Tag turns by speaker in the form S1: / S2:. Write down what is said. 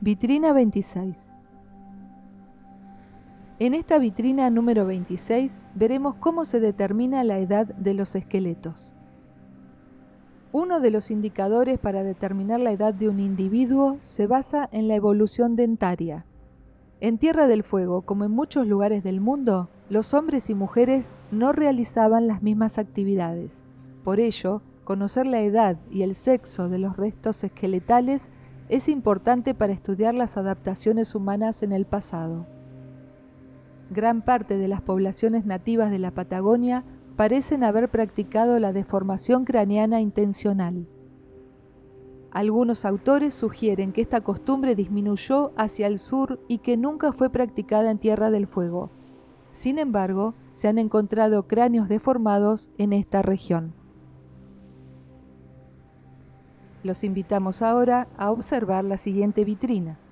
S1: Vitrina 26. En esta vitrina número 26 veremos cómo se determina la edad de los esqueletos. Uno de los indicadores para determinar la edad de un individuo se basa en la evolución dentaria. En Tierra del Fuego, como en muchos lugares del mundo, los hombres y mujeres no realizaban las mismas actividades. Por ello, conocer la edad y el sexo de los restos esqueletales es importante para estudiar las adaptaciones humanas en el pasado. Gran parte de las poblaciones nativas de la Patagonia parecen haber practicado la deformación craneana intencional. Algunos autores sugieren que esta costumbre disminuyó hacia el sur y que nunca fue practicada en Tierra del Fuego. Sin embargo, se han encontrado cráneos deformados en esta región. Los invitamos ahora a observar la siguiente vitrina.